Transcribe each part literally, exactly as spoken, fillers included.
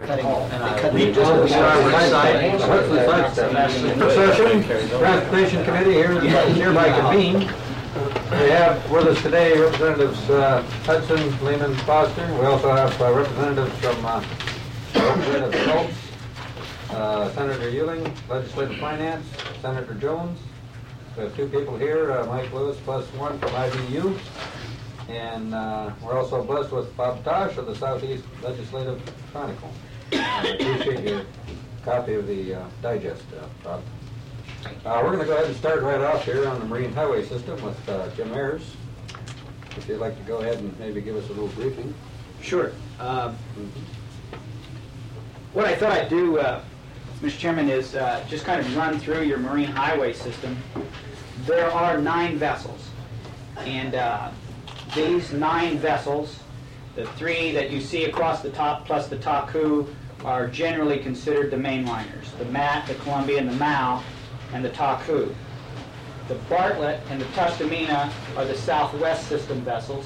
Cutting, and I cut we the- just Side- What's the side step? Session, Transportation Committee here is hereby convened. We have with us today Representatives uh, Hudson, Lehman, Foster. We also have uh, representatives from uh, Representative Schultz, uh, Senator Ewing, Legislative Finance, Senator Jones. We have two people here, uh, Mike Lewis plus one from I V U. And uh, we're also blessed with Bob Tosh of the Southeast Legislative Chronicle. I appreciate your copy of the uh, digest, uh, Bob. Uh, we're going to go ahead and start right off here on the Marine Highway System with uh, Jim Ayers. If you'd like to go ahead and maybe give us a little briefing. Sure. Um, what I thought I'd do, uh, Mister Chairman, is uh, just kind of run through your Marine Highway System. There are nine vessels, and uh, these nine vessels, the three that you see across the top plus the Taku, are generally considered the mainliners. The Matt, the Columbia, and the Mao, and the Taku. The Bartlett and the Tustumena are the Southwest System vessels,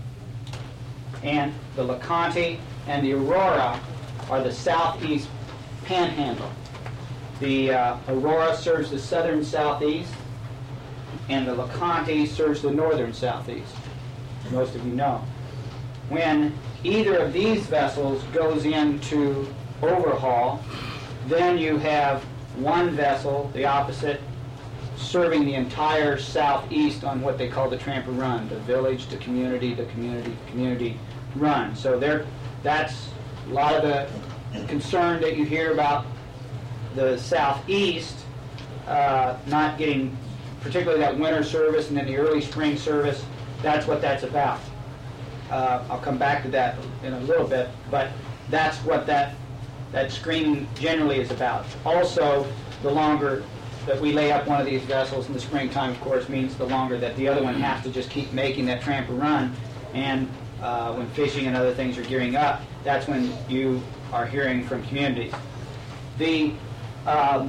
and the LeConte and the Aurora are the Southeast Panhandle. The uh, Aurora serves the southern southeast, and the LeConte serves the northern southeast. Most of you know. When either of these vessels goes into overhaul, then you have one vessel, the opposite, serving the entire southeast on what they call the Tramper Run, the village to community to community to community run. So there, that's a lot of the concern that you hear about the southeast uh, not getting, particularly that winter service and then the early spring service. That's what that's about. Uh, I'll come back to that in a little bit, but that's what that that screen generally is about. Also, the longer that we lay up one of these vessels in the springtime, of course, means the longer that the other one has to just keep making that Tramper Run. And uh, when fishing and other things are gearing up, that's when you are hearing from communities. The um,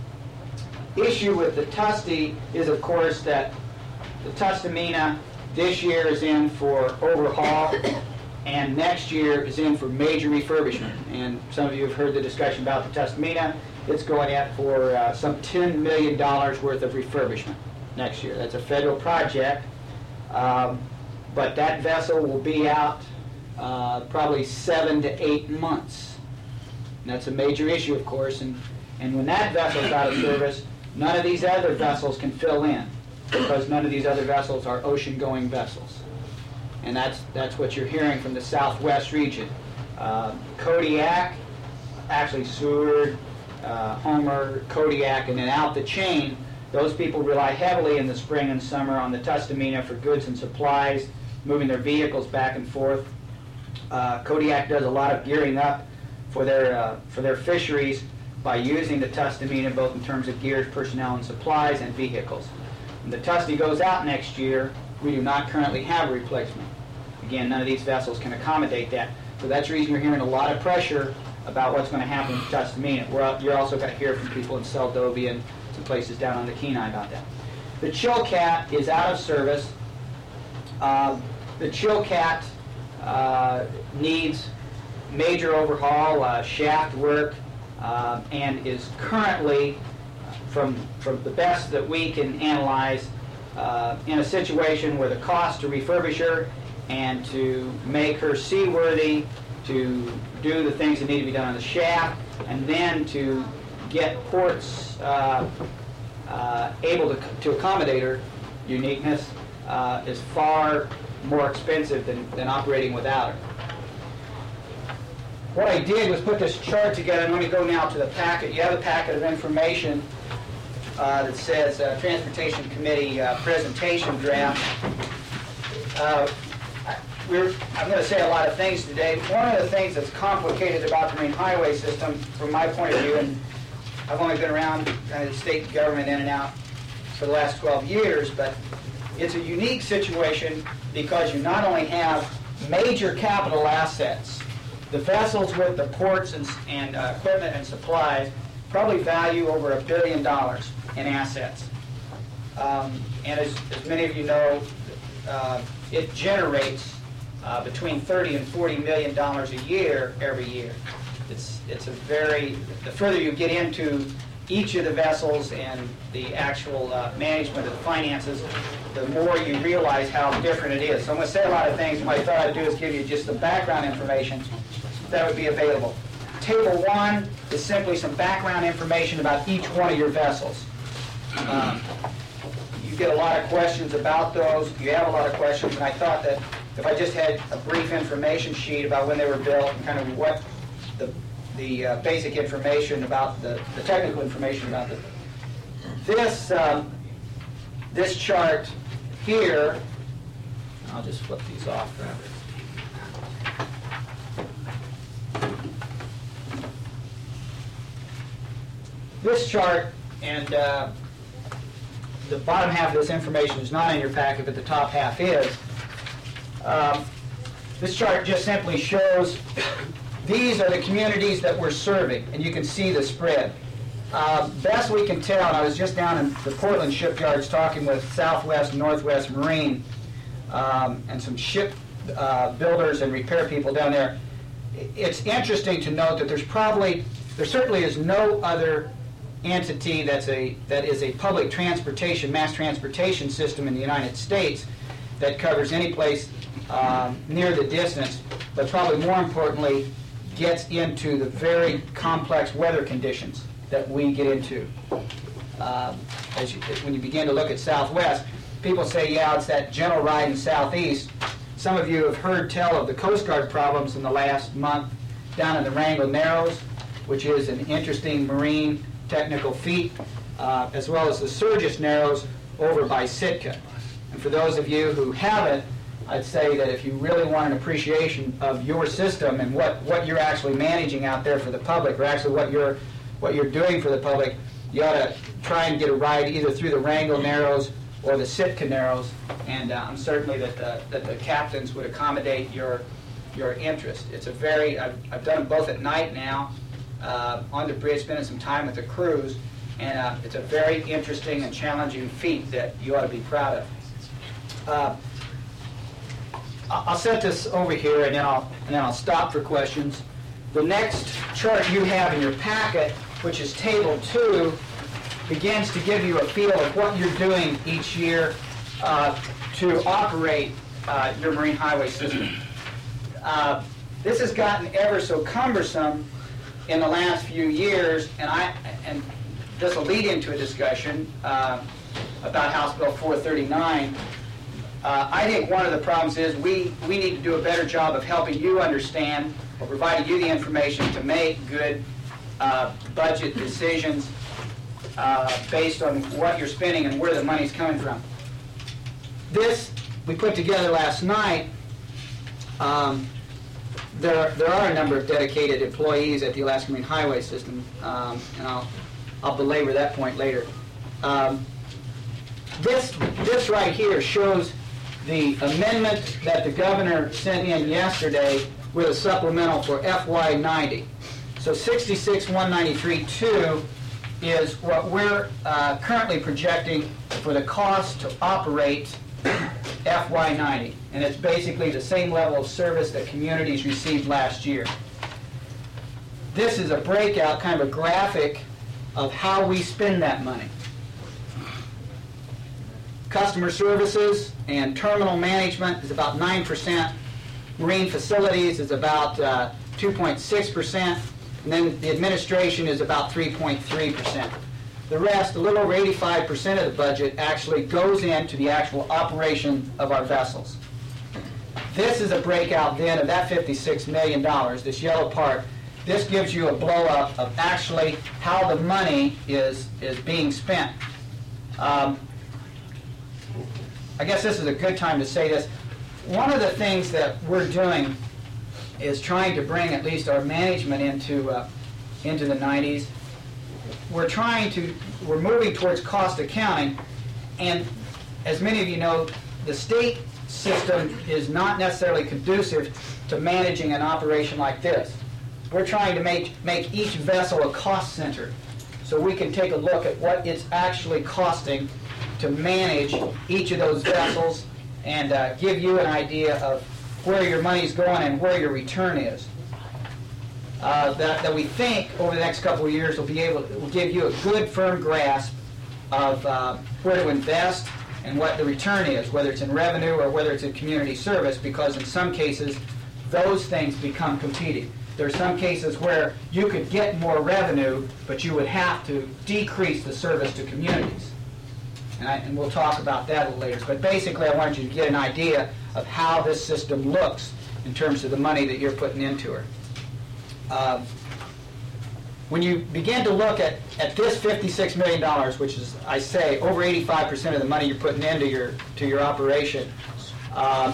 issue with the Tusti is, of course, that the Tustumena this year is in for overhaul, and next year is in for major refurbishment. And some of you have heard the discussion about the Tustumena. It's going out for uh, some ten million dollars worth of refurbishment next year. That's a federal project, um, but that vessel will be out uh, probably seven to eight months. And that's a major issue, of course, and, and when that vessel is out of service, none of these other vessels can fill in, because none of these other vessels are ocean-going vessels. And that's that's what you're hearing from the southwest region. Uh, Kodiak, actually Seward, uh, Homer, Kodiak, and then out the chain, those people rely heavily in the spring and summer on the Tustumena for goods and supplies, moving their vehicles back and forth. Uh, Kodiak does a lot of gearing up for their, uh, for their fisheries by using the Tustumena both in terms of gears, personnel, and supplies, and vehicles. When the Tusti goes out next year, we do not currently have a replacement. Again, none of these vessels can accommodate that. So that's the reason you're hearing a lot of pressure about what's going to happen with Tustumena. We're, you're also going to hear from people in Seldovia and some places down on the Kenai about that. The Chilkat is out of service. Uh, the Chilkat uh, needs major overhaul, uh, shaft work, uh, and is currently, from, from the best that we can analyze, uh, in a situation where the cost to refurbish her and to make her seaworthy, to do the things that need to be done on the shaft, and then to get ports uh, uh, able to, to accommodate her uniqueness uh, is far more expensive than, than operating without her. What I did was put this chart together, and let me go now to the packet. You have a packet of information uh, that says uh, Transportation Committee uh, presentation draft. Uh, We're, I'm going to say a lot of things today. One of the things that's complicated about the Marine Highway System, from my point of view, and I've only been around uh, the state government in and out for the last twelve years, but it's a unique situation because you not only have major capital assets, the vessels with the ports and, and uh, equipment and supplies probably value over a billion dollars in assets. Um, and as, as many of you know, uh, it generates Uh, between thirty and forty million dollars a year every year. it's, it's a very, the further you get into each of the vessels and the actual uh, management of the finances, the more you realize how different it is. So I'm going to say a lot of things. What I thought I'd do is give you just the background information that would be available. Table one is simply some background information about each one of your vessels. Um, you get a lot of questions about those. You have a lot of questions, and I thought that if I just had a brief information sheet about when they were built and kind of what the, the uh, basic information about the, the technical information about them. This, um, this chart here, I'll just flip these off. This chart and uh, the bottom half of this information is not in your packet, but the top half is. Um, this chart just simply shows these are the communities that we're serving, and you can see the spread. Uh, best we can tell, and I was just down in the Portland shipyards talking with Southwest and Northwest Marine um, and some ship uh, builders and repair people down there. It's interesting to note that there's probably, there certainly is no other entity that's a, that is a public transportation, mass transportation system in the United States that covers any place um, near the distance, but probably more importantly, gets into the very complex weather conditions that we get into. Um, as you, when you begin to look at Southwest, people say, yeah, it's that gentle ride in Southeast. Some of you have heard tell of the Coast Guard problems in the last month down in the Wrangell Narrows, which is an interesting marine technical feat, uh, as well as the Sturgis Narrows over by Sitka. And for those of you who haven't, I'd say that if you really want an appreciation of your system and what, what you're actually managing out there for the public, or actually what you're, what you're doing for the public, you ought to try and get a ride either through the Wrangell Narrows or the Sitka Narrows, and uh, I'm certainly that the, that the captains would accommodate your, your interest. It's a very, I've, I've done them both at night now, uh, on the bridge, spending some time with the crews, and uh, it's a very interesting and challenging feat that you ought to be proud of. Uh, I'll set this over here, and then I'll and then I'll stop for questions. The next chart you have in your packet, which is Table Two, begins to give you a feel of what you're doing each year uh, to operate uh, your marine highway system. Uh, this has gotten ever so cumbersome in the last few years, and I and this will lead into a discussion uh, about House Bill four thirty-nine. Uh, I think one of the problems is we, we need to do a better job of helping you understand or providing you the information to make good uh, budget decisions uh, based on what you're spending and where the money's coming from. This we put together last night. Um, there, there are a number of dedicated employees at the Alaska Marine Highway System, um, and I'll, I'll belabor that point later. Um, this, this right here shows the amendment that the governor sent in yesterday with a supplemental for F Y ninety. So sixty-six one ninety-three two is what we're uh, currently projecting for the cost to operate F Y ninety. And it's basically the same level of service that communities received last year. This is a breakout, kind of a graphic of how we spend that money. Customer services and terminal management is about nine percent. Marine facilities is about uh, two point six percent. And then the administration is about three point three percent. The rest, a little over eighty-five percent of the budget, actually goes into the actual operation of our vessels. This is a breakout then of that fifty-six million dollars, this yellow part. This gives you a blow-up of actually how the money is, is being spent. Um, I guess this is a good time to say this. One of the things that we're doing is trying to bring at least our management into uh, into the nineties. We're trying to, we're moving towards cost accounting, and as many of you know, the state system is not necessarily conducive to managing an operation like this. We're trying to make, make each vessel a cost center so we can take a look at what it's actually costing to manage each of those vessels and uh, give you an idea of where your money's going and where your return is. uh, that, that we think over the next couple of years will be able will give you a good firm grasp of uh, where to invest and what the return is, whether it's in revenue or whether it's in community service, because in some cases those things become competing. There are some cases where you could get more revenue, but you would have to decrease the service to communities. And, I, and we'll talk about that a little later. But basically, I wanted you to get an idea of how this system looks in terms of the money that you're putting into her. Uh, when you begin to look at, at this fifty-six million dollars, which is, I say, over eighty-five percent of the money you're putting into your, to your operation, um,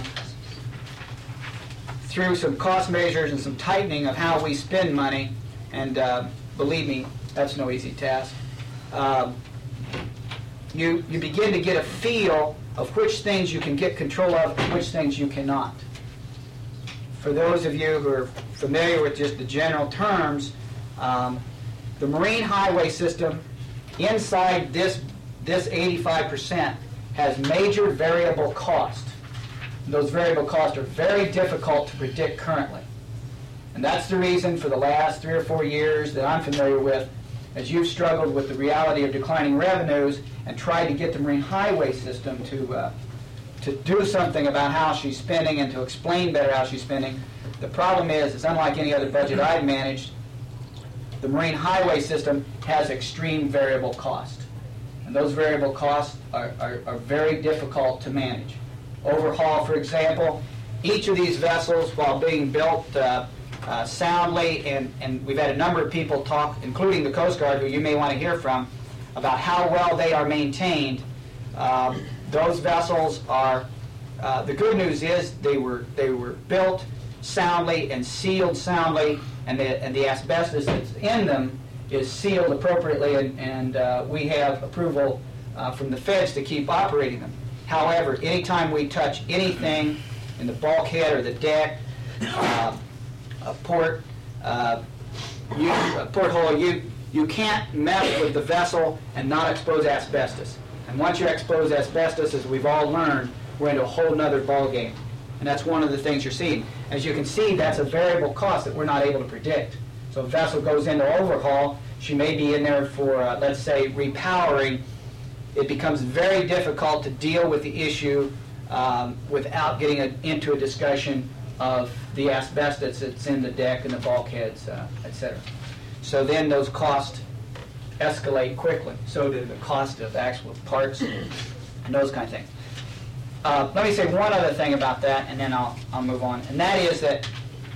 through some cost measures and some tightening of how we spend money, and uh, believe me, that's no easy task, um, you, you begin to get a feel of which things you can get control of and which things you cannot. For those of you who are familiar with just the general terms, um, the marine highway system inside this, this eighty-five percent has major variable cost. Those variable costs are very difficult to predict currently. And that's the reason for the last three or four years that I'm familiar with, as you've struggled with the reality of declining revenues and tried to get the marine highway system to, uh, to do something about how she's spending and to explain better how she's spending. The problem is, it's unlike any other budget I've managed, the marine highway system has extreme variable cost. And those variable costs are, are, are very difficult to manage. Overhaul, for example, each of these vessels, while being built uh, uh, soundly, and, and we've had a number of people talk, including the Coast Guard, who you may want to hear from, about how well they are maintained. Um, those vessels are, uh, the good news is they were, they were built soundly and sealed soundly, and the, and the asbestos that's in them is sealed appropriately, and, and uh, we have approval uh, from the feds to keep operating them. However, anytime we touch anything in the bulkhead or the deck, uh, a port, uh, you, a porthole, you, you can't mess with the vessel and not expose asbestos. And once you expose asbestos, as we've all learned, we're into a whole nother ballgame. And that's one of the things you're seeing. As you can see, that's a variable cost that we're not able to predict. So if a vessel goes into overhaul, she may be in there for, uh, let's say, repowering. It becomes very difficult to deal with the issue um, without getting a, into a discussion of the asbestos that's in the deck and the bulkheads, uh, et cetera. So then those costs escalate quickly. So do the cost of actual parts and those kind of things. Uh, let me say one other thing about that, and then I'll, I'll move on. And that is that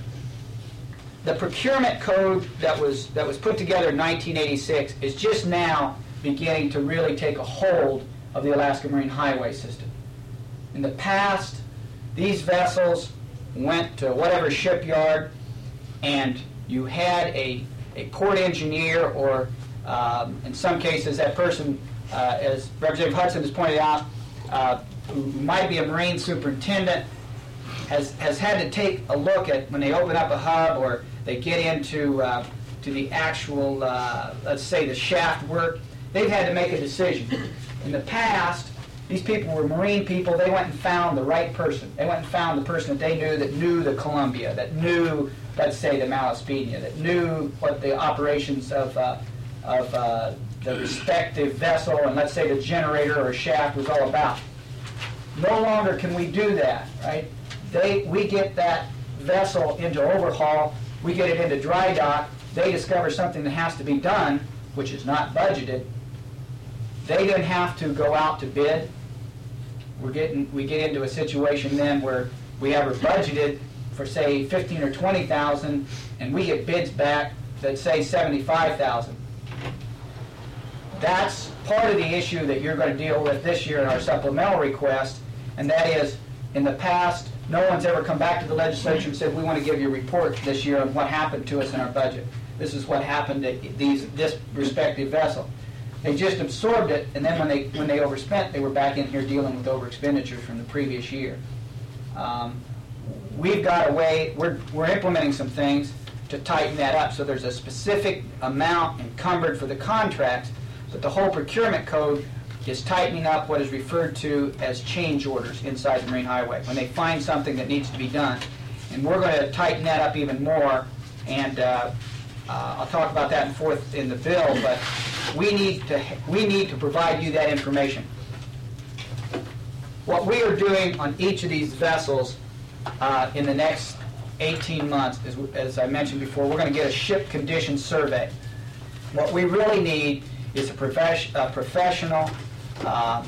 the procurement code that was, that was put together in nineteen eighty-six is just now beginning to really take a hold of the Alaska Marine Highway system. In the past, these vessels went to whatever shipyard, and you had a, a port engineer, or um, in some cases that person, uh, as Representative Hudson has pointed out, uh, who might be a marine superintendent, has, has had to take a look at when they open up a hub or they get into uh, to the actual, uh, let's say, the shaft work. They've had to make a decision. In the past, these people were marine people. They went and found the right person. They went and found the person that they knew that knew the Columbia, that knew, let's say, the Malaspina, that knew what the operations of, uh, of uh, the respective vessel and, let's say, the generator or shaft was all about. No longer can we do that, right? They, we get that vessel into overhaul. We get it into dry dock. They discover something that has to be done, which is not budgeted. They then have to go out to bid. We're getting, we get into a situation then where we have her budgeted for, say, fifteen or twenty thousand, and we get bids back that say seventy-five thousand. That's part of the issue that you're going to deal with this year in our supplemental request, and that is, in the past, no one's ever come back to the legislature and said, we want to give you a report this year on what happened to us in our budget. This is what happened to these, this respective vessel. They just absorbed it, and then when they when they overspent, they were back in here dealing with over expenditures from the previous year. Um, we've got a way, we're, we're implementing some things to tighten that up, so there's a specific amount encumbered for the contracts, but the whole procurement code is tightening up what is referred to as change orders inside the Marine Highway, when they find something that needs to be done. And we're going to tighten that up even more, and uh, uh, I'll talk about that in forth in the bill, but we need to we need to provide you that information. What we are doing on each of these vessels uh, in the next eighteen months is, as I mentioned before, we're going to get a ship condition survey. What we really need is a, profes a professional uh,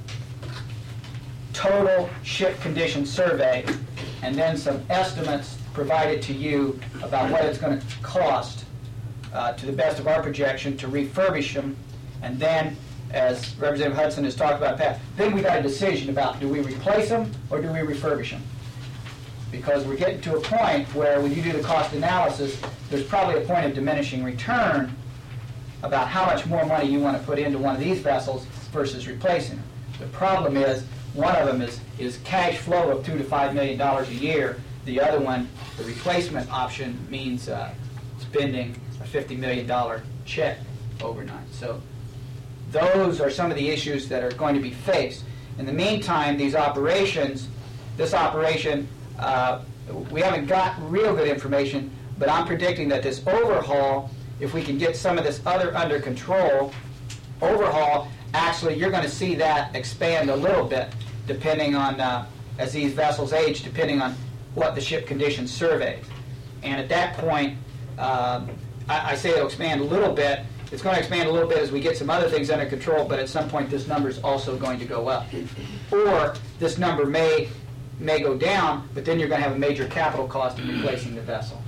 total ship condition survey, and then some estimates provided to you about what it's going to cost uh, to the best of our projection to refurbish them. And then, as Representative Hudson has talked about, Pat, then we got a decision about, do we replace them or do we refurbish them? Because we're getting to a point where when you do the cost analysis, there's probably a point of diminishing return about how much more money you want to put into one of these vessels versus replacing them. The problem is, one of them is, is cash flow of two to five million dollars a year. The other one, the replacement option, means uh, spending a fifty million dollar check overnight. So those are some of the issues that are going to be faced. In the meantime, these operations, this operation, uh, we haven't got real good information, but I'm predicting that this overhaul, if we can get some of this other under control, overhaul, actually you're going to see that expand a little bit depending on, uh, as these vessels age, depending on what the ship condition surveys. And at that point, um, I, I say it'll expand a little bit. It's going to expand a little bit as we get some other things under control, but at some point this number is also going to go up. Or this number may, may go down, but then you're going to have a major capital cost in replacing the vessel.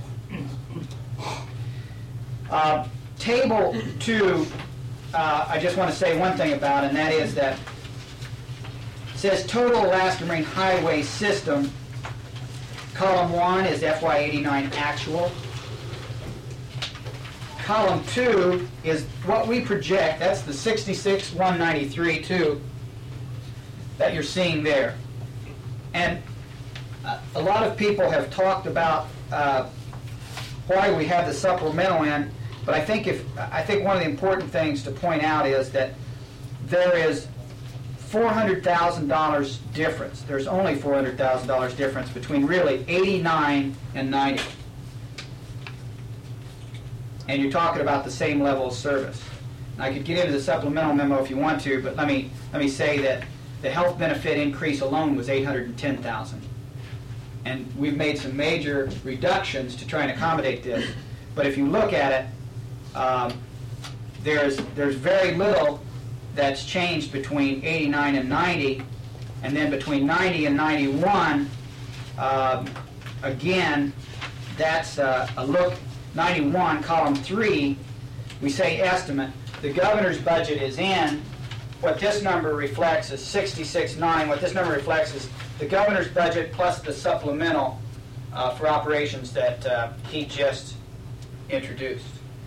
Uh, table two, uh, I just want to say one thing about, and that is that it says total Alaska Marine Highway System. Column one is F Y eighty-nine actual. Column two is what we project. That's the sixty-six one ninety-three two that you're seeing there. And uh, a lot of people have talked about uh, why we have the supplemental in. But I think if I think one of the important things to point out is that there is four hundred thousand dollars difference. There's only four hundred thousand dollars difference between really eighty-nine and ninety. And you're talking about the same level of service. And I could get into the supplemental memo if you want to, but let me let me say that the health benefit increase alone was eight hundred ten thousand dollars. And we've made some major reductions to try and accommodate this. But if you look at it, Um, there's there's very little that's changed between eighty-nine and ninety, and then between ninety and ninety-one, um, again, that's uh, a look. ninety-one, column three, we say estimate. The governor's budget is in. What this number reflects is sixty-six nine. What this number reflects is the governor's budget plus the supplemental uh, for operations that uh, he just introduced.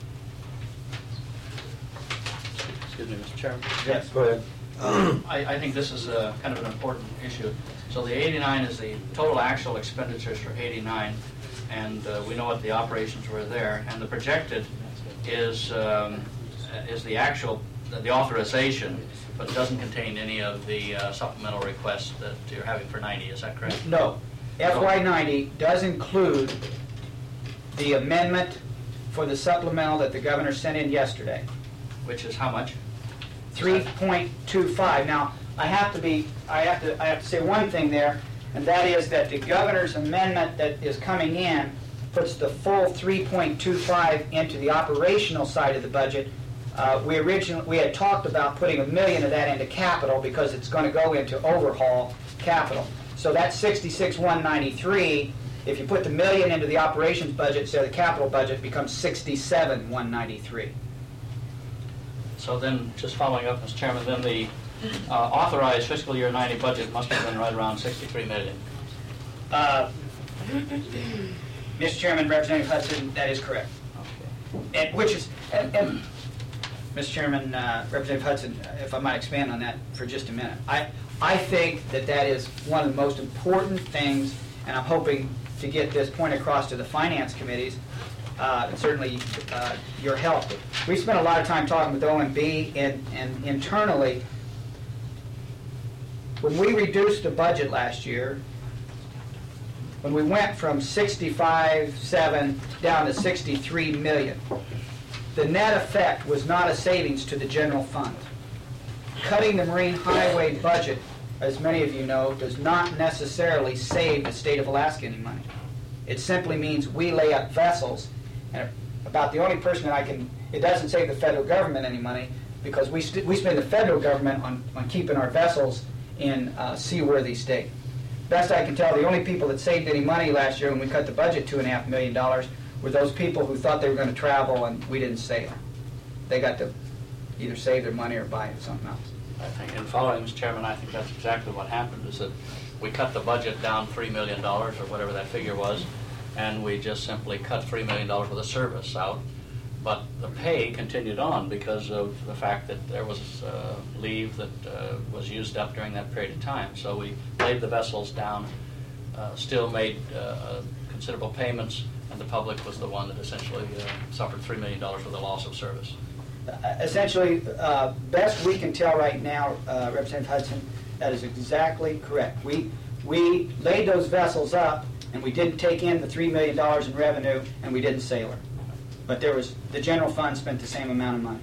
Excuse me, Mister Chairman. Yes. Go ahead. Um, I, I think this is a, kind of an important issue. So the eighty-nine is the total actual expenditures for eighty-nine, and uh, we know what the operations were there. And the projected is um, is the actual, the authorization, but it doesn't contain any of the uh, supplemental requests that you're having for ninety. Is that correct? No. F Y ninety does include the amendment for the supplemental that the governor sent in yesterday. Which is how much? three point two five. Now, I have to be, I have to, I have to say one thing there, and that is that the governor's amendment that is coming in puts the full three point two five into the operational side of the budget. Uh, we originally, we had talked about putting a million of that into capital because it's going to go into overhaul capital. So that sixty-six one ninety-three, if you put the million into the operations budget instead of the capital budget, becomes sixty-seven one ninety-three. So then, just following up, Mister Chairman, then the uh, authorized fiscal year ninety budget must have been right around sixty-three million dollars. Uh, Mister Chairman, Representative Hudson, that is correct. Okay. And which is, and, and Mister Chairman, uh, Representative Hudson, if I might expand on that for just a minute. I, I think that that is one of the most important things, and I'm hoping to get this point across to the finance committees, uh, and certainly uh, your help. We spent a lot of time talking with O M B and, and internally. When we reduced the budget last year, when we went from sixty-five seven down to sixty-three million, the net effect was not a savings to the general fund. Cutting the Marine Highway budget, as many of you know, does not necessarily save the state of Alaska any money. It simply means we lay up vessels, and about the only person that I can, it doesn't save the federal government any money, because we, st we spend the federal government on, on keeping our vessels in uh, seaworthy state. Best I can tell, the only people that saved any money last year when we cut the budget two and a half million dollars were those people who thought they were going to travel and we didn't sail. They got to either save their money or buy something else. I think, in following, Mister Chairman, I think that's exactly what happened, is that we cut the budget down three million dollars, or whatever that figure was, and we just simply cut three million dollars worth of service out. But the pay continued on because of the fact that there was uh, leave that uh, was used up during that period of time. So we laid the vessels down, uh, still made uh, considerable payments, and the public was the one that essentially uh, suffered three million dollars for the loss of service. Essentially, uh, best we can tell right now, uh, Representative Hudson, that is exactly correct. We, we laid those vessels up, and we didn't take in the three million dollars in revenue, and we didn't sail her. But there was, the general fund spent the same amount of money.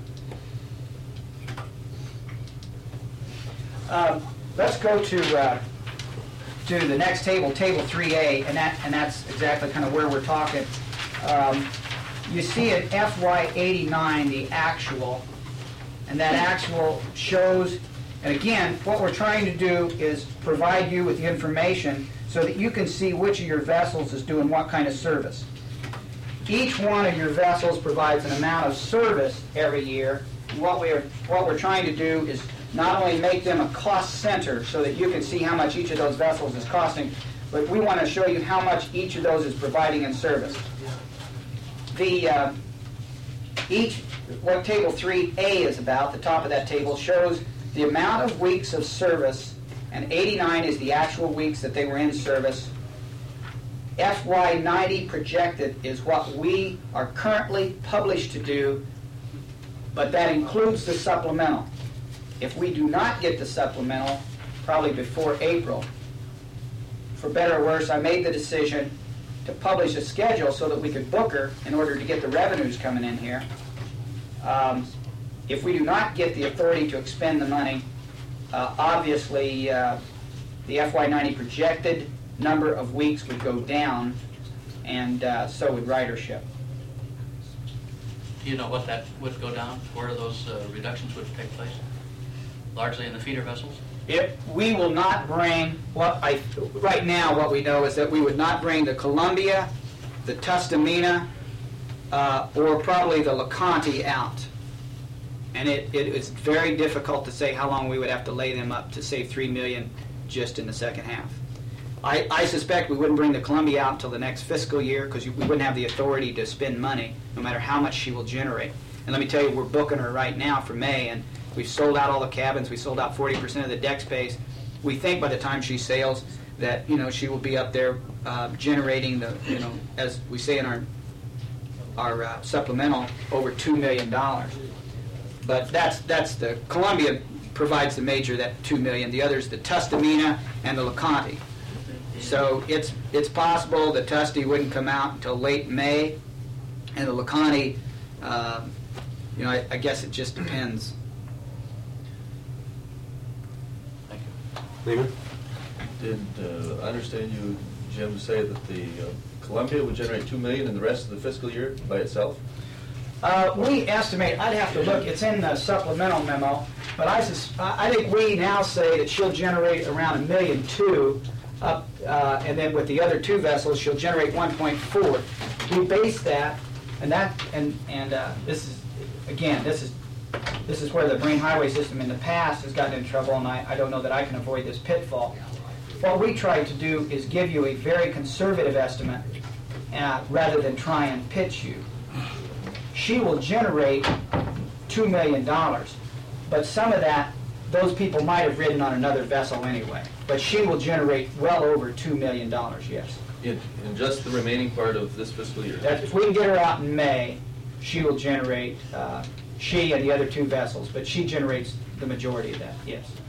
Um, let's go to uh, to the next table, Table three A, and that and that's exactly kind of where we're talking. Um, you see at F Y eighty-nine the actual, and that actual shows. And again, what we're trying to do is provide you with the information so that you can see which of your vessels is doing what kind of service. Each one of your vessels provides an amount of service every year. What we're, what we're trying to do is not only make them a cost center so that you can see how much each of those vessels is costing, but we want to show you how much each of those is providing in service. The, uh, each, what Table three A is about, the top of that table, shows the amount of weeks of service, and eighty-nine is the actual weeks that they were in service. F Y ninety projected is what we are currently published to do, but that includes the supplemental. If we do not get the supplemental, probably before April, for better or worse, I made the decision to publish a schedule so that we could book her in order to get the revenues coming in here. Um, if we do not get the authority to expend the money, uh, obviously uh, the F Y ninety projected number of weeks would go down, and uh, so would ridership. Do you know what that would go down? Where those uh, reductions would take place? Largely in the feeder vessels? If we will not bring, what I, right now what we know is that we would not bring the Columbia, the Tustumena, uh, or probably the LeConte out. And it, it is very difficult to say how long we would have to lay them up to save three million dollars just in the second half. I, I suspect we wouldn't bring the Columbia out until the next fiscal year because we wouldn't have the authority to spend money no matter how much she will generate. And let me tell you, we're booking her right now for May, and we've sold out all the cabins. We sold out forty percent of the deck space. We think by the time she sails that, you know, she will be up there uh, generating the, you know, as we say in our our uh, supplemental, over two million dollars. But that's that's the Columbia provides the major, that two million dollars. The others, the Tustumena and the LeConte. So it's it's possible the Tusty wouldn't come out until late May, and the LeConte, uh, you know, I, I guess it just depends. Thank you. Lehman? Did uh, I understand you, Jim, say that the uh, Columbia would generate two million dollars in the rest of the fiscal year by itself? Uh, we estimate, I'd have to look, it's in the supplemental memo, but I, sus I think we now say that she'll generate around a million two, up, uh, and then with the other two vessels, she'll generate one point four. We base that, and that, and and uh, this is, again, this is this is where the Marine Highway System in the past has gotten in trouble, and I, I don't know that I can avoid this pitfall. What we try to do is give you a very conservative estimate, uh, rather than try and pitch you. She will generate two million dollars, but some of that, those people might have ridden on another vessel anyway. But she will generate well over two million dollars, yes. In, in just the remaining part of this fiscal year? That, if we can get her out in May, she will generate, uh, she and the other two vessels, but she generates the majority of that, yes.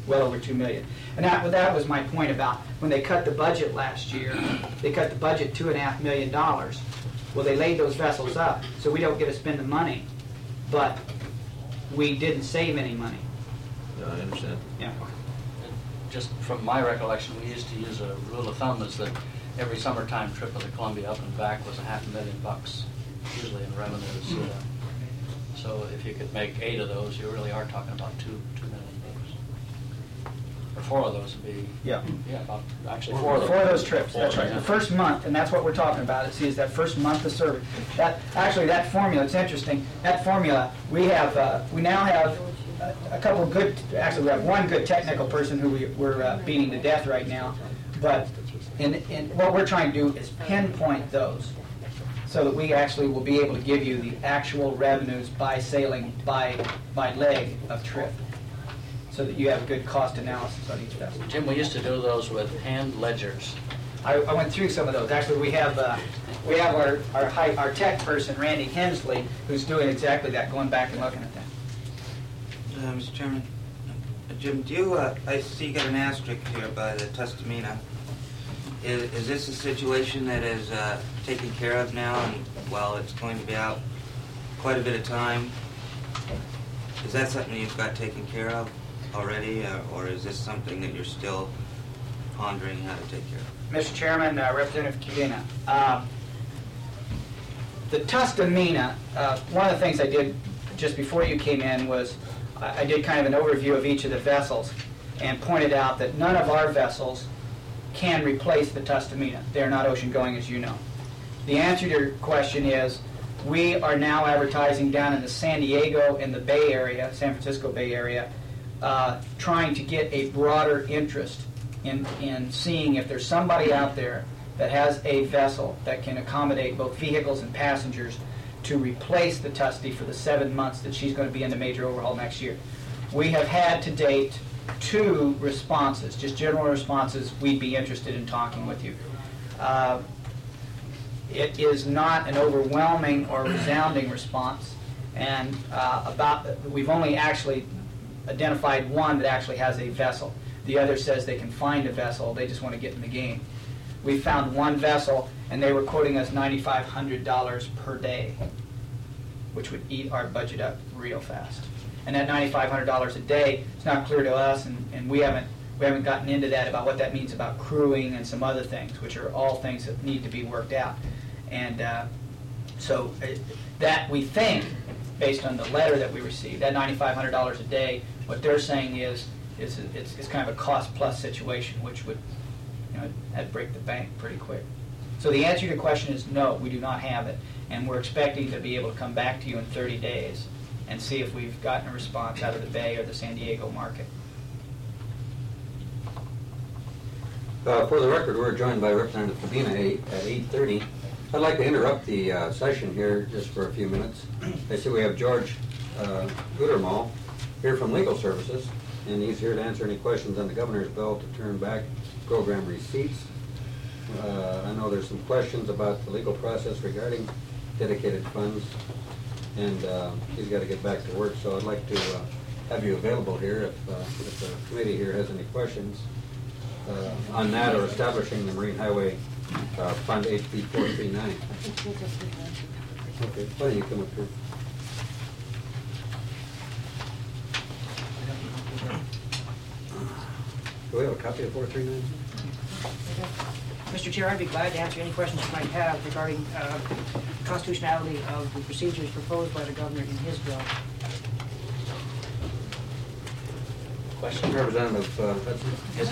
well over two million. And that, well, that was my point about when they cut the budget last year, they cut the budget two and a half million dollars. Well, they laid those vessels up, so we don't get to spend the money, but we didn't save any money. No, I understand. Yeah. Just from my recollection, we used to use a rule of thumb is that every summertime trip of the Columbia up and back was a half a million bucks, usually in revenues. Uh, so if you could make eight of those, you really are talking about two two million bucks. Or four of those would be Yeah. yeah about actually four of those. Four of those trips, that's Four, right. yeah. The first month, and that's what we're talking about, is, is that first month of service. That, actually, that formula, it's interesting, that formula, we have, uh, we now have a, a couple of good, actually we have one good technical person who we, we're uh, beating to death right now, but in, in, what we're trying to do is pinpoint those so that we actually will be able to give you the actual revenues by sailing, by, by leg of trip, so that you have a good cost analysis on each vessel. Jim, we used to do those with hand ledgers. I, I went through some of those. Actually, we have uh, we have our our, high, our tech person, Randy Hensley, who's doing exactly that, going back and looking at that. Uh, Mister Chairman, uh, Jim, do you, uh, I see you got an asterisk here by the Tustamina. Is, is this a situation that is uh, taken care of now, and while it's going to be out quite a bit of time, is that something you've got taken care of already, uh, or is this something that you're still pondering how to take care of? Mister Chairman, uh, Representative Kivina, um, the Tustamina, uh, one of the things I did just before you came in was I, I did kind of an overview of each of the vessels and pointed out that none of our vessels can replace the Tustamina. They're not ocean-going, as you know. The answer to your question is we are now advertising down in the San Diego and the Bay Area, San Francisco Bay Area, uh, trying to get a broader interest in, in seeing if there's somebody out there that has a vessel that can accommodate both vehicles and passengers to replace the Tusty for the seven months that she's going to be in the major overhaul next year. We have had to date two responses, just general responses. We'd be interested in talking with you. Uh, it is not an overwhelming or resounding response, and uh, about we've only actually identified one that actually has a vessel. The other says they can find a vessel, they just want to get in the game. We found one vessel, and they were quoting us nine thousand five hundred dollars per day, which would eat our budget up real fast. And that nine thousand five hundred dollars a day, it's not clear to us, and, and we haven't we haven't gotten into that about what that means about crewing and some other things, which are all things that need to be worked out. And uh, so uh, that we think, based on the letter that we received, that nine thousand five hundred dollars a day, what they're saying is, is it's, it's kind of a cost-plus situation, which would, you know, that'd break the bank pretty quick. So the answer to your question is no, we do not have it, and we're expecting to be able to come back to you in thirty days and see if we've gotten a response out of the Bay or the San Diego market. Uh, for the record, we're joined by Representative Kivina at eight thirty. I'd like to interrupt the uh, session here just for a few minutes. I see we have George uh, Gutermal here from Legal Services, and he's here to answer any questions on the governor's bill to turn back program receipts. Uh, I know there's some questions about the legal process regarding dedicated funds, and uh, he's got to get back to work, so I'd like to uh, have you available here if, uh, if the committee here has any questions uh, on that or establishing the Marine Highway uh, Fund H B four three nine. Okay, why don't you come up here? Do we have a copy of four three nine? Mister Chair, I'd be glad to answer any questions you might have regarding uh, constitutionality of the procedures proposed by the governor in his bill. Question, Representative uh, Hudson. Is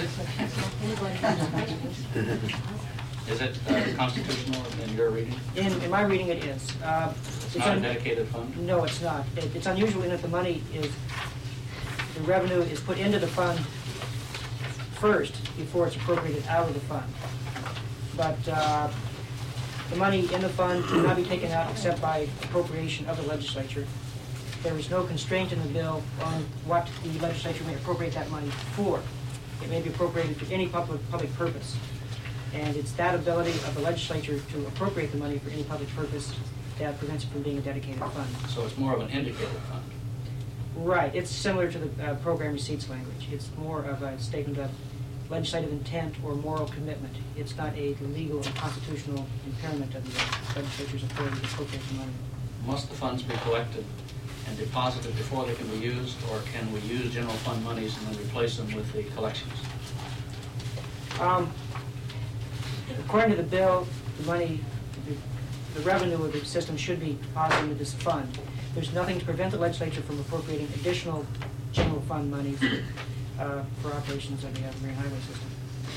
it? Is it uh, constitutional in your reading? In, in my reading, it is. Uh, It's not a un- dedicated fund? No, it's not. It, it's unusual in that the money is, the revenue is put into the fund first before it's appropriated out of the fund. But uh, the money in the fund cannot be taken out except by appropriation of the legislature. There is no constraint in the bill on what the legislature may appropriate that money for. It may be appropriated to any public public purpose. And it's that ability of the legislature to appropriate the money for any public purpose that prevents it from being a dedicated fund. So it's more of an indicated fund? Right, it's similar to the uh, program receipts language. It's more of a statement of legislative intent or moral commitment. It's not a legal or constitutional impairment of the legislature's authority to appropriate the money. Must the funds be collected and deposited before they can be used, or can we use general fund monies and then replace them with the collections? Um, according to the bill, the money, the, the revenue of the system should be deposited into this fund. There's nothing to prevent the legislature from appropriating additional general fund monies uh, for operations of the uh, Marine Highway System.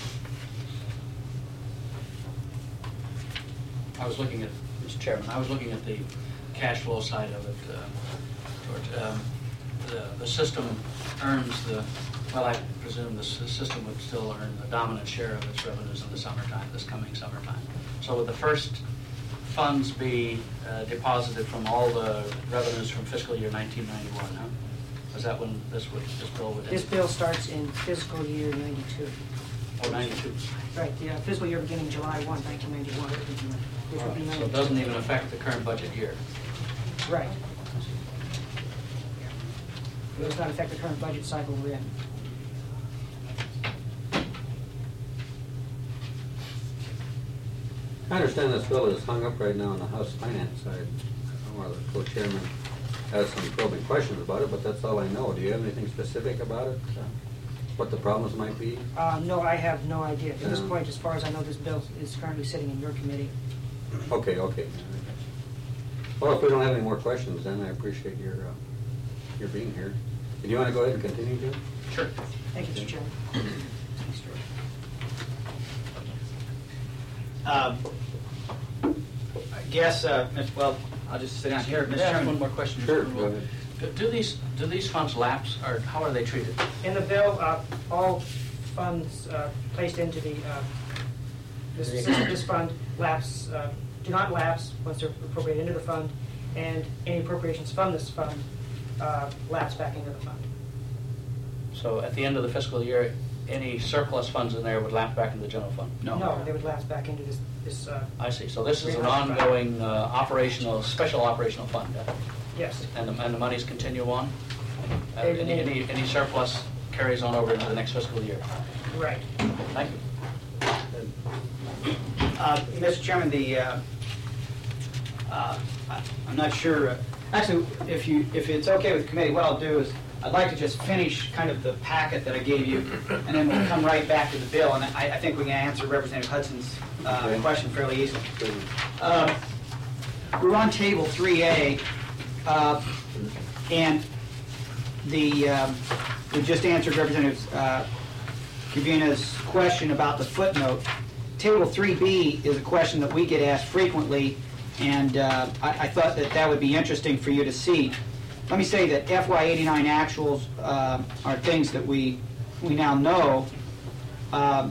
I was looking at, Mister Chairman, I was looking at the cash flow side of it. Uh, George, um, the, the system earns the, well, I presume the s- system would still earn the dominant share of its revenues in the summertime, this coming summertime. So would the first funds be uh, deposited from all the revenues from fiscal year nineteen ninety-one, huh? Is that when this would, this bill would end? This bill starts in fiscal year ninety-two. Oh, ninety-two. Right, the uh, fiscal year beginning July first, nineteen ninety-one. Which would be So it ninety-two. doesn't even affect the current budget year. Right. It does not affect the current budget cycle we're in. I understand this bill is hung up right now on the House Finance side. I know the co-chairman has some probing questions about it, but that's all I know. Do you have anything specific about it? Uh, What the problems might be? Uh, no, I have no idea. At this Um, point, as far as I know, this bill is currently sitting in your committee. Okay, okay. Well, if we don't have any more questions, then I appreciate your, uh, your being here. Do you want to go ahead and continue, Jim? Sure. Thank you, Mister Chairman. Thanks, George. Um, I guess, uh, Miz- well, I'll just sit down here. May Mister I ask Chairman. one more question? Sure, Mister go Rule? ahead. Do- Do these, do these funds lapse, or how are they treated? In the bill, uh, all funds uh, placed into the, uh, this system, this fund lapse, uh, do not lapse once they're appropriated into the fund, and any appropriations from this fund uh, lapse back into the fund. So at the end of the fiscal year, any surplus funds in there would lapse back into the general fund? No, they would lapse back into this, this, uh, I see. So this is an Greenhouse fund. ongoing uh, operational, special operational fund, uh, yes. and the, and the monies continue on? Uh, They Any, remain. any any surplus carries on over into the next fiscal year? Right. Thank you. Uh, Mister Chairman, the, uh, uh, I- I'm not sure, uh, actually, if you, if it's okay with the committee, what I'll do is, I'd like to just finish kind of the packet that I gave you, and then we'll come right back to the bill, and I, I think we can answer Representative Hudson's uh, Okay. question fairly easily. Uh, We're on table three A, uh, and the, um, we just answered Representative uh, Kavina's question about the footnote. Table three B is a question that we get asked frequently, and uh, I, I thought that that would be interesting for you to see. Let me say that F Y eighty-nine actuals uh, are things that we, we now know. Um,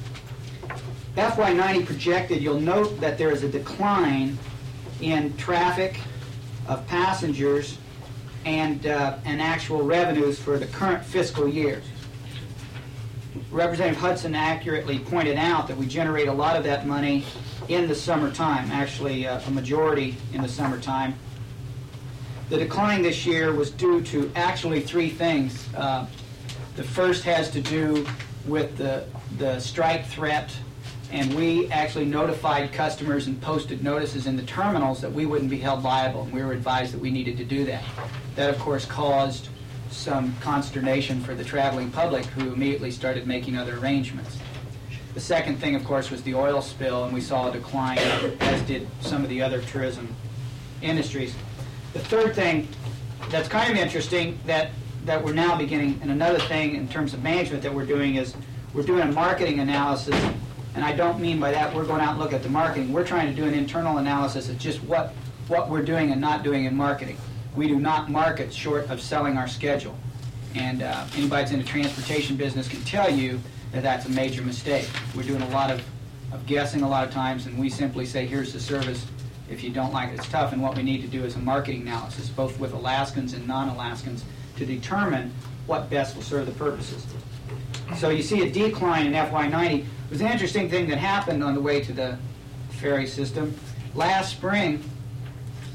F Y ninety projected, you'll note that there is a decline in traffic of passengers and, uh, and actual revenues for the current fiscal year. Representative Hudson accurately pointed out that we generate a lot of that money in the summertime, actually uh, a majority in the summertime. The decline this year was due to actually three things. Uh, the first has to do with the, the strike threat, and we actually notified customers and posted notices in the terminals that we wouldn't be held liable, and we were advised that we needed to do that. That, of course, caused some consternation for the traveling public, who immediately started making other arrangements. The second thing, of course, was the oil spill, and we saw a decline, as did some of the other tourism industries. The third thing that's kind of interesting that, that we're now beginning, and another thing in terms of management that we're doing is we're doing a marketing analysis, and I don't mean by that we're going out and look at the marketing. We're trying to do an internal analysis of just what, what we're doing and not doing in marketing. We do not market short of selling our schedule. And uh, anybody that's in the transportation business can tell you that that's a major mistake. We're doing a lot of, of guessing a lot of times, and we simply say, here's the service. If you don't like it, it's tough. And what we need to do is a marketing analysis, both with Alaskans and non-Alaskans, to determine what best will serve the purposes. So you see a decline in F Y ninety. It was an interesting thing that happened on the way to the ferry system. Last spring,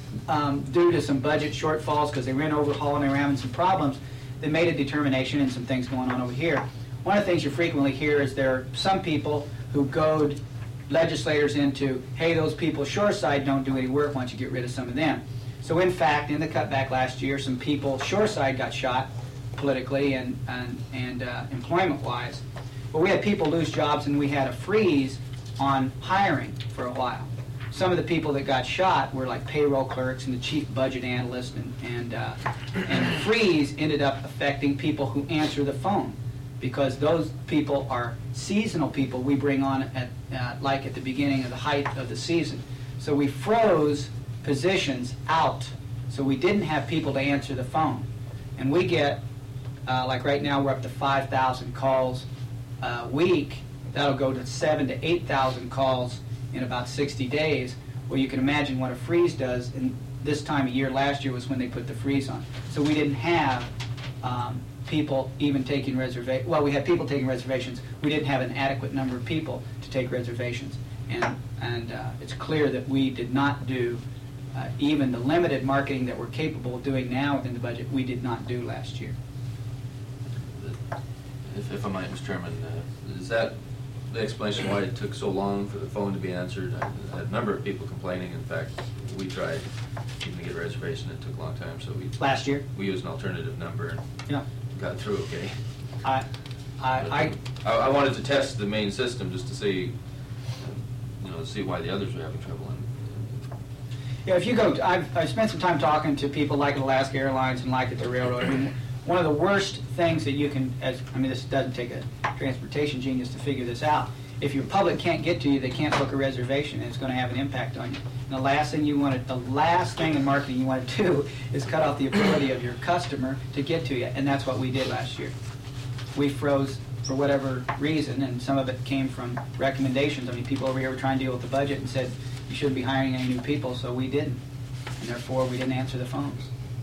um, due to some budget shortfalls because they were in overhaul and they were having some problems, they made a determination and some things going on over here. One of the things you frequently hear is there are some people who goad legislators into, hey, those people shoreside don't do any work, why don't you get rid of some of them? So in fact, in the cutback last year, some people shoreside got shot politically and, and, and uh, employment-wise. But we had people lose jobs and we had a freeze on hiring for a while. Some of the people that got shot were like payroll clerks and the chief budget analyst, and, and, uh, and the freeze ended up affecting people who answer the phone, because those people are seasonal people we bring on at uh, like at the beginning of the height of the season. So we froze positions out, so we didn't have people to answer the phone. And we get, uh, like right now, we're up to five thousand calls a week. That'll go to seven to eight thousand calls in about sixty days. Well, you can imagine what a freeze does. And this time of year last year was when they put the freeze on. So we didn't have um, people even taking reservations. Well, we had people taking reservations. We didn't have an adequate number of people to take reservations. And, and uh, it's clear that we did not do uh, even the limited marketing that we're capable of doing now within the budget, we did not do last year. If, if I might, Mister Chairman, uh, is that the explanation why it took so long for the phone to be answered? I, I had a number of people complaining. In fact, we tried even to get a reservation. It took a long time, so we Last year? we used an alternative number and Yeah. got through okay. I, I, I, I, I wanted to test the main system just to see, you know, see why the others were having trouble. And, yeah, if you go, I've, I've spent some time talking to people like at Alaska Airlines and like at the railroad. I mean, one of the worst things that you can, as I mean, this doesn't take a transportation genius to figure this out. If your public can't get to you, they can't book a reservation, and it's going to have an impact on you. And the last thing you want to, the last thing in marketing you want to do is cut off the ability of your customer to get to you, and that's what we did last year. We froze for whatever reason, and some of it came from recommendations. I mean, people over here were trying to deal with the budget and said you shouldn't be hiring any new people, so we didn't, and therefore we didn't answer the phones.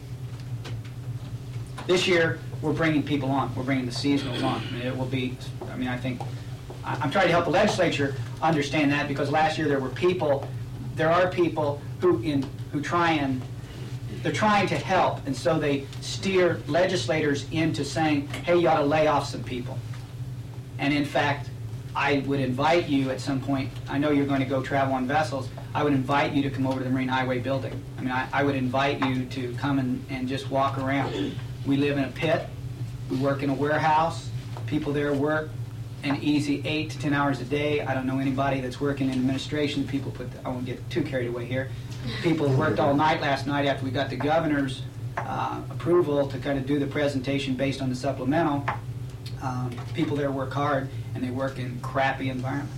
This year, we're bringing people on. We're bringing the seasonals on. I mean, it will be, I mean, I think, I'm trying to help the legislature understand that, because last year there were people, there are people who in who try and, they're trying to help, and so they steer legislators into saying, hey, you ought to lay off some people. And in fact, I would invite you at some point, I know you're going to go travel on vessels, I would invite you to come over to the Marine Highway building. I mean, I, I would invite you to come and, and just walk around. We live in a pit, we work in a warehouse, people there work an easy eight to ten hours a day. I don't know anybody that's working in administration. People put, the, I won't get too carried away here. People worked all night last night after we got the governor's uh, approval to kind of do the presentation based on the supplemental. Um, people there work hard, and they work in crappy environment.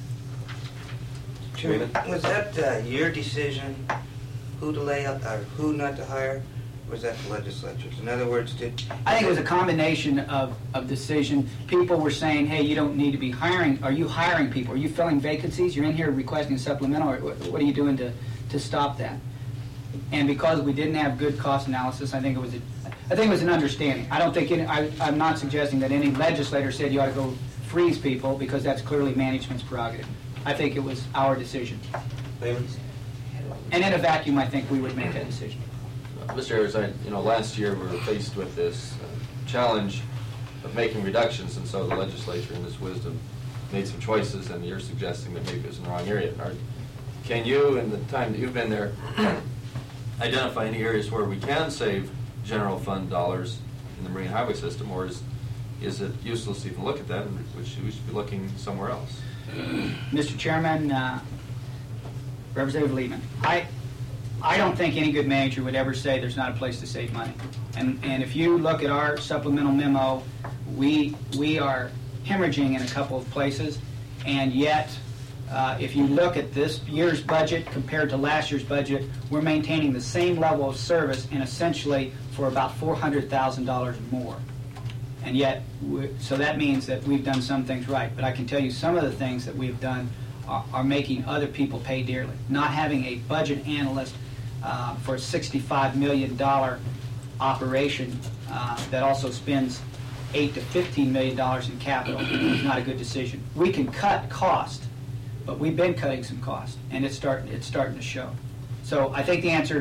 Was that uh, your decision who to lay up or who not to hire? Or was that the legislature's? In other words, did... I think it was a combination of, of decision. People were saying, hey, you don't need to be hiring. Are you hiring people? Are you filling vacancies? You're in here requesting a supplemental. Or what are you doing to, to stop that? And because we didn't have good cost analysis, I think it was a, I think it was an understanding. I don't think any, I, I'm not suggesting that any legislator said you ought to go freeze people, because that's clearly management's prerogative. I think it was our decision. And in a vacuum, I think we would make that decision. Mister Ayers, I, you know, last year we were faced with this uh, challenge of making reductions, and so the legislature, in its wisdom, made some choices, and you're suggesting that maybe it was in the wrong area. Are, can you, in the time that you've been there, identify any areas where we can save general fund dollars in the Marine Highway system, or is is it useless to even look at that, and which we should be looking somewhere else? Mister Chairman, uh, Representative Lehman, I. I don't think any good manager would ever say there's not a place to save money. And, and if you look at our supplemental memo, we, we are hemorrhaging in a couple of places, and yet uh, if you look at this year's budget compared to last year's budget, we're maintaining the same level of service and essentially for about four hundred thousand dollars more. And yet, we, so that means that we've done some things right. But I can tell you some of the things that we've done are, are making other people pay dearly. Not having a budget analyst Uh, for a sixty-five million dollars operation uh, that also spends eight to fifteen million dollars in capital is not a good decision. We can cut cost, but we've been cutting some cost, and it's starting it's starting to show. So I think the answer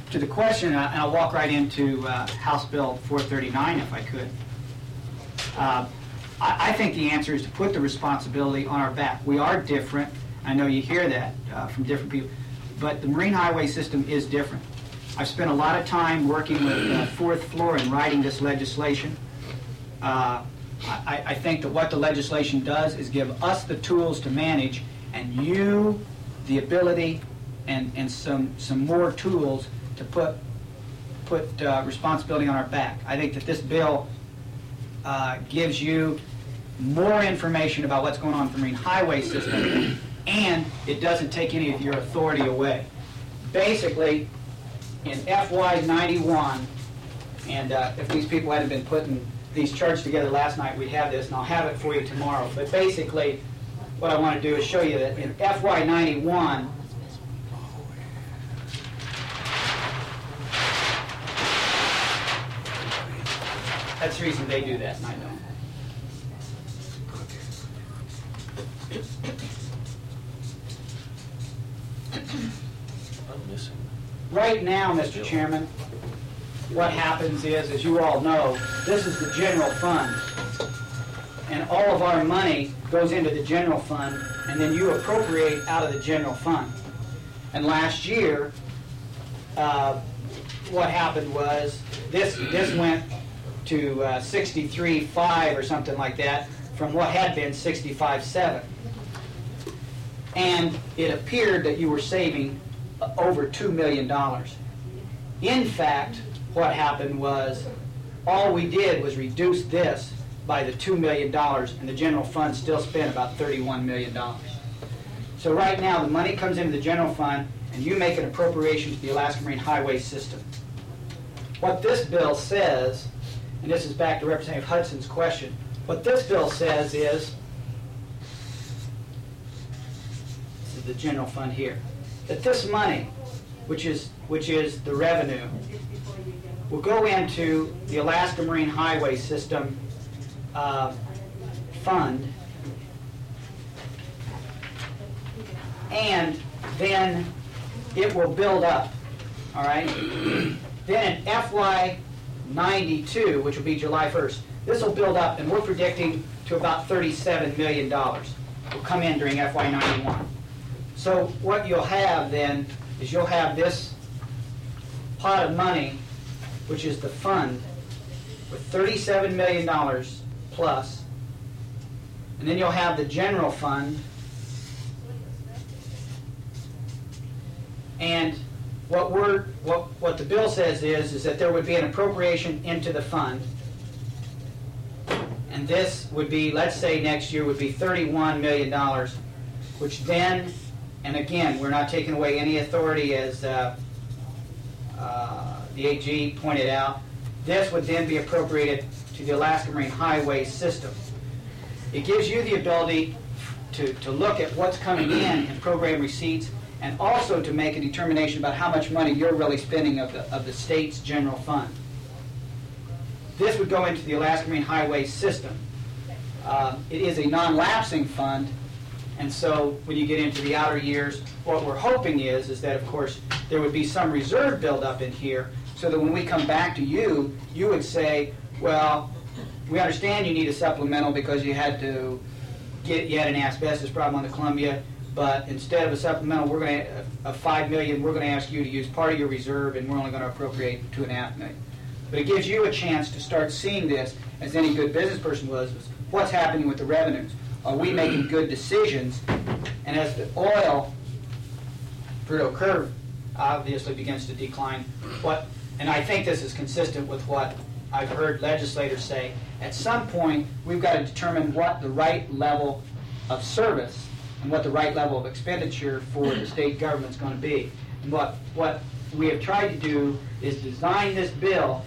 to the question, uh, and I'll walk right into uh, House Bill four thirty-nine if I could. Uh, I, I think the answer is to put the responsibility on our back. We are different. I know you hear that uh, from different people, but the Marine Highway System is different. I've spent a lot of time working with uh, Fourth Floor and writing this legislation. Uh, I, I think that what the legislation does is give us the tools to manage, and you the ability and, and some, some more tools to put, put uh, responsibility on our back. I think that this bill uh, gives you more information about what's going on with the Marine Highway System, and it doesn't take any of your authority away. Basically, in F Y ninety-one, and uh, if these people hadn't been putting these charts together last night, we'd have this, and I'll have it for you tomorrow. But basically, what I want to do is show you that in F Y ninety-one, that's the reason they do that, and I don't. I'm missing. Right now, Mister Chairman, what happens is, as you all know, this is the general fund. And all of our money goes into the general fund, and then you appropriate out of the general fund. And last year, uh, what happened was, this, this went to uh, sixty-three five or something like that, from what had been sixty-five seven. And it appeared that you were saving uh, over two million dollars. In fact, what happened was, all we did was reduce this by the two million dollars, and the general fund still spent about thirty-one million dollars. So right now, the money comes into the general fund, and you make an appropriation to the Alaska Marine Highway System. What this bill says, and this is back to Representative Hudson's question, what this bill says is, this is the general fund here, that this money, which is, which is the revenue, will go into the Alaska Marine Highway System uh, fund, and then it will build up, all right? Then in F Y ninety-two, which will be July first, this will build up, and we're predicting to about thirty-seven million dollars will come in during F Y ninety-one. So what you'll have then is you'll have this pot of money, which is the fund, with thirty-seven million dollars plus, and then you'll have the general fund, and what we're what what the bill says is is that there would be an appropriation into the fund, and this would be, let's say next year would be thirty-one million dollars, which then, and again, we're not taking away any authority, as uh, uh, the A G pointed out. This would then be appropriated to the Alaska Marine Highway System. It gives you the ability to, to look at what's coming in in program receipts, and also to make a determination about how much money you're really spending of the, of the state's general fund. This would go into the Alaska Marine Highway System. Uh, it is a non-lapsing fund, and so when you get into the outer years, what we're hoping is, is that, of course, there would be some reserve buildup in here, so that when we come back to you, you would say, well, we understand you need a supplemental because you had to get, you had an asbestos problem on the Columbia, but instead of a supplemental, we're going to, of five million, we're going to ask you to use part of your reserve, and we're only going to appropriate two and a half million. But it gives you a chance to start seeing this, as any good business person was, was what's happening with the revenues. Are we making good decisions? And as the oil Pareto curve obviously begins to decline, what, and I think this is consistent with what I've heard legislators say, at some point we've got to determine what the right level of service and what the right level of expenditure for the state government is going to be. And what, what we have tried to do is design this bill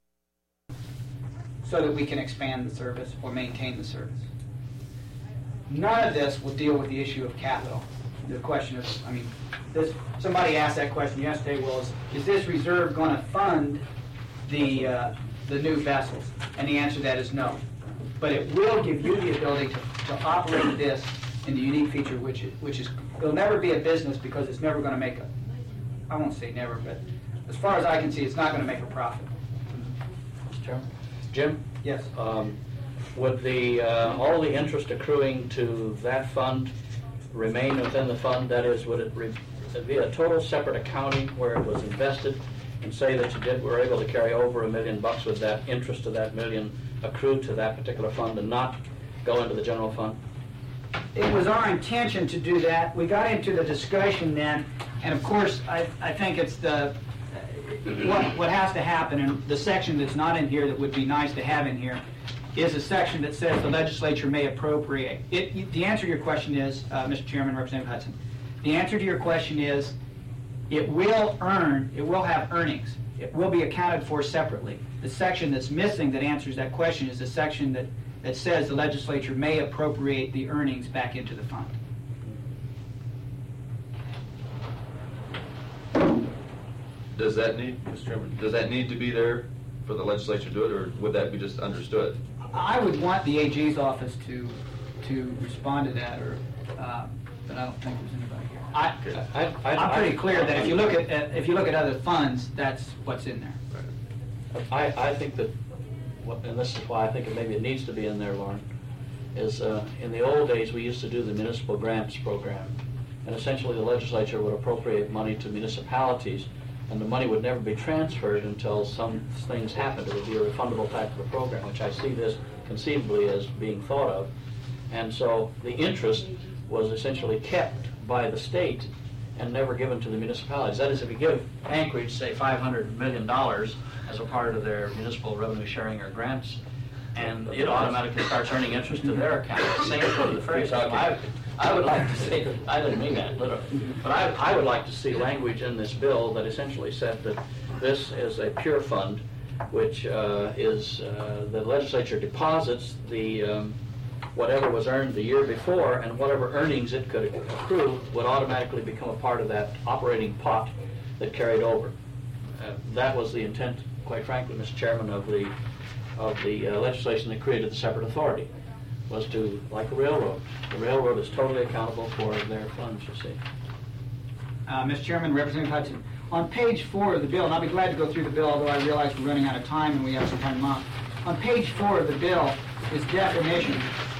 so that we can expand the service or maintain the service. None of this will deal with the issue of capital. The question is, I mean, this, somebody asked that question yesterday, well, is, is this reserve going to fund the, uh, the new vessels? And the answer to that is no. But it will give you the ability to, to operate this in the unique feature, which is, which is, it'll never be a business because it's never going to make a, I won't say never, but as far as I can see, it's not going to make a profit. Mister Chairman? Jim? Yes. Um, Would the, uh, all the interest accruing to that fund remain within the fund? That is, would it re- be a total separate accounting where it was invested? And say that you did, were able to carry over a million bucks, with that interest of that million accrued to that particular fund and not go into the general fund? It was our intention to do that. We got into the discussion then, and of course, I, I think it's the, what, what has to happen, and the section that's not in here that would be nice to have in here, is a section that says the legislature may appropriate. It, the answer to your question is, uh, Mister Chairman, Representative Hudson, the answer to your question is, it will earn, it will have earnings. It will be accounted for separately. The section that's missing that answers that question is the section that, that says the legislature may appropriate the earnings back into the fund. Does that need, Mister Chairman, does that need to be there for the legislature to do it, or would that be just understood? I would want the A G's office to to respond to that, or, uh, but I don't think there's anybody here. I, I, I, I'm pretty clear that if you look at, at if you look at other funds, that's what's in there. I, I think that, what- and this is why I think it maybe it needs to be in there, Lauren, is uh, in the old days, we used to do the municipal grants program. And essentially, the legislature would appropriate money to municipalities, and the money would never be transferred until some things happened. It would be a refundable type of a program, which I see this conceivably as being thought of. And so the interest was essentially kept by the state and never given to the municipalities. That is, if you give Anchorage, say, five hundred million dollars as a part of their municipal revenue sharing or grants, and it automatically starts earning interest to their account. Same for the ferry system. I, I would like to see, I didn't mean that literally, but I, I would like to see language in this bill that essentially said that this is a pure fund, which uh, is, uh, the legislature deposits the, um, whatever was earned the year before, and whatever earnings it could accrue would automatically become a part of that operating pot that carried over. Uh, That was the intent, quite frankly, Mister Chairman, of the, of the uh, legislation that created the separate authority, was to, like the railroad, the railroad is totally accountable for their funds, you see. Uh, Mister Chairman, Representative Hudson, on page four of the bill, and I'll be glad to go through the bill, although I realize we're running out of time and we have some time left. On page four of the bill is definition.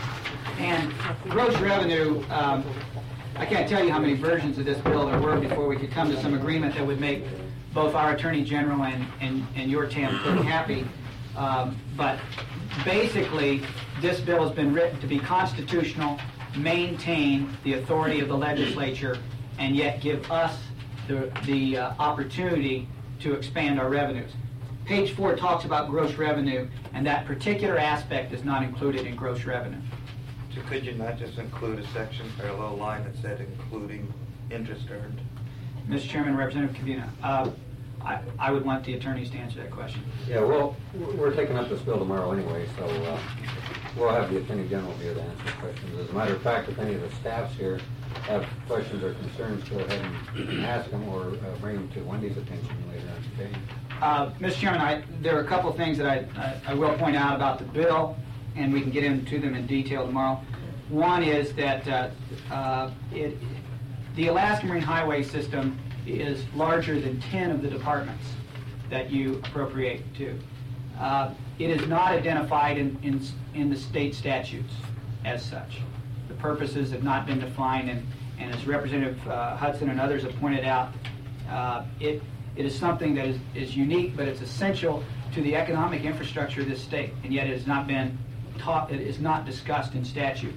And gross revenue, um, I can't tell you how many versions of this bill there were before we could come to some agreement that would make both our Attorney General and, and, and your T A M pretty happy. Um, but basically, this bill has been written to be constitutional, maintain the authority of the legislature, and yet give us the, the uh, opportunity to expand our revenues. Page four talks about gross revenue, and that particular aspect is not included in gross revenue. So could you not just include a section or a little line that said including interest earned? Mister Chairman, Representative Cavina, uh, I, I would want the attorneys to answer that question. Yeah, well, we're taking up this bill tomorrow anyway, so uh, we'll have the Attorney General here to answer questions. As a matter of fact, if any of the staffs here have questions or concerns, go ahead and ask them, or uh, bring them to Wendy's attention later on today. Uh, Mister Chairman, I, there are a couple of things that I, I, I will point out about the bill, and we can get into them in detail tomorrow. One is that uh, uh, it, the Alaska Marine Highway System is larger than ten of the departments that you appropriate to. Uh, it is not identified in, in, in the state statutes as such. The purposes have not been defined, and, and as Representative uh, Hudson and others have pointed out, uh, it, it is something that is, is unique, but it's essential to the economic infrastructure of this state, and yet it has not been taught, it is not discussed in statute.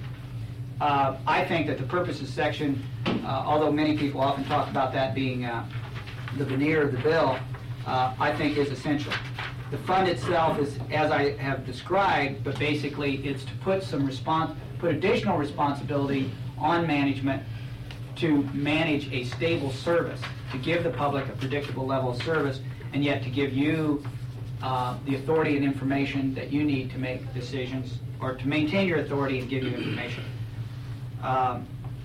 Uh, I think that the purposes section, uh, although many people often talk about that being uh, the veneer of the bill, uh, I think is essential. The fund itself is, as I have described, but basically it's to put some respons- put additional responsibility on management to manage a stable service, to give the public a predictable level of service, and yet to give you uh, the authority and information that you need to make decisions, or to maintain your authority and give you information. Um,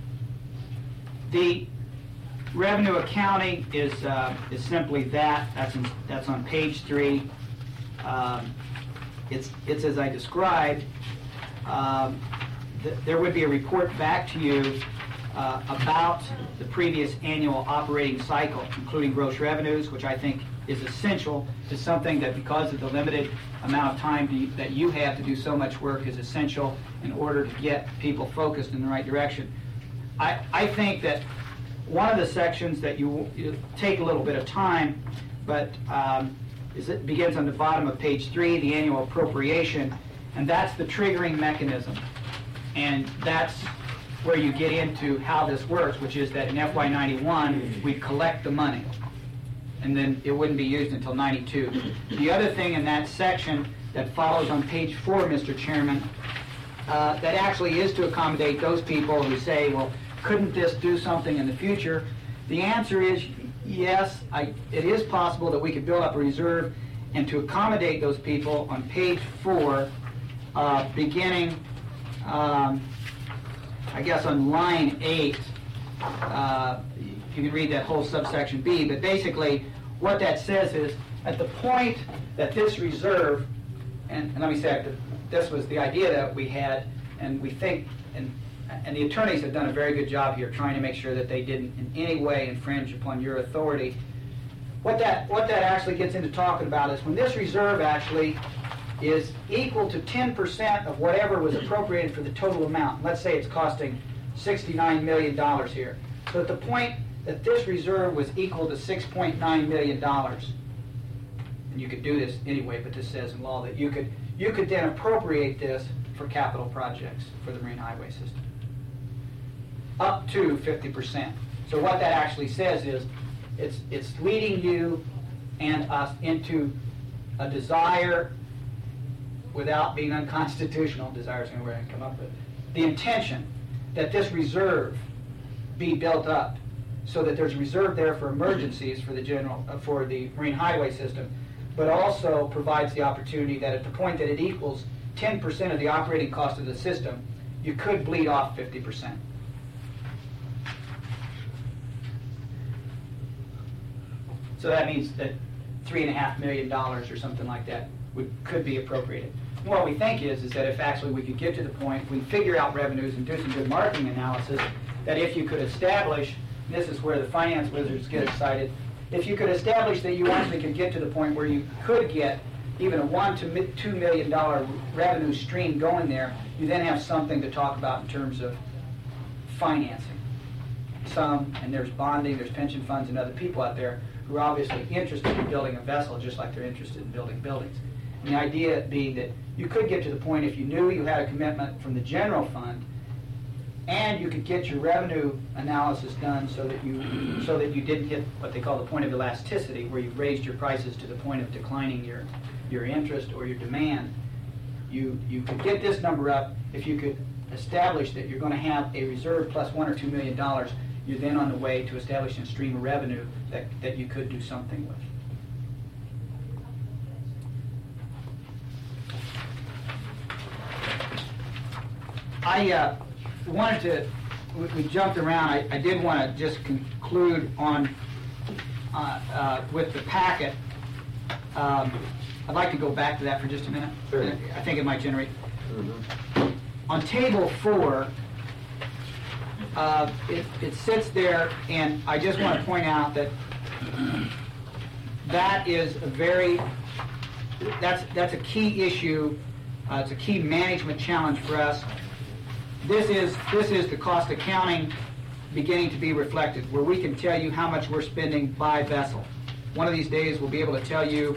the revenue accounting is uh, is simply that. That's in, that's on page three. Um, it's it's as I described. Um, th- there would be a report back to you uh, about the previous annual operating cycle, including gross revenues, which I think is essential to something that, because of the limited amount of time to, that you have to do so much work, is essential in order to get people focused in the right direction. I, I think that one of the sections that you, you take a little bit of time, but um, is it begins on the bottom of page three, the annual appropriation, and that's the triggering mechanism. And that's where you get into how this works, which is that in F Y ninety-one, we collect the money, and then it wouldn't be used until ninety-two. The other thing in that section that follows on page four, Mister Chairman, uh, that actually is to accommodate those people who say, well, couldn't this do something in the future? The answer is yes, I, it is possible that we could build up a reserve, and to accommodate those people on page four, uh, beginning, um, I guess on line eight, uh, you can read that whole subsection B, but basically what that says is, at the point that this reserve, and, and let me say, that this was the idea that we had, and we think, and and the attorneys have done a very good job here trying to make sure that they didn't in any way infringe upon your authority. What that, what that actually gets into talking about is when this reserve actually is equal to ten percent of whatever was appropriated for the total amount. Let's say it's costing sixty-nine million dollars here. So at the point that this reserve was equal to six point nine million dollars, and you could do this anyway, but this says in law that you could, you could then appropriate this for capital projects for the Marine Highway System, up to fifty percent. So what that actually says is it's, it's leading you and us into a desire, without being unconstitutional, desire is the only way I can come up with it, the intention that this reserve be built up so that there's a reserve there for emergencies for the general, uh, for the Marine Highway System, but also provides the opportunity that at the point that it equals ten percent of the operating cost of the system, you could bleed off fifty percent. So that means that three and a half million dollars or something like that would, could be appropriated. And what we think is, is that if actually we could get to the point, we figure out revenues and do some good marketing analysis, that if you could establish, and this is where the finance wizards get excited, if you could establish that you actually could get to the point where you could get even a one to two million dollar revenue stream going there, you then have something to talk about in terms of financing. Some, and there's bonding, there's pension funds and other people out there who are obviously interested in building a vessel just like they're interested in building buildings. And the idea being that you could get to the point if you knew you had a commitment from the general fund, and you could get your revenue analysis done so that you so that you didn't hit what they call the point of elasticity, where you've raised your prices to the point of declining your your interest or your demand. You you could get this number up if you could establish that you're going to have a reserve plus one or two million dollars. You're then on the way to establishing a stream of revenue that, that you could do something with. I uh, wanted to, we, we jumped around, I, I did want to just conclude on, uh, uh, with the packet. Um, I'd like to go back to that for just a minute. Sure. I think it might generate. Mm-hmm. On table four, uh, it, it sits there, and I just want to point out that that is a very, that's, that's a key issue. Uh, it's a key management challenge for us. This is, this is the cost accounting beginning to be reflected, where we can tell you how much we're spending by vessel. One of these days we'll be able to tell you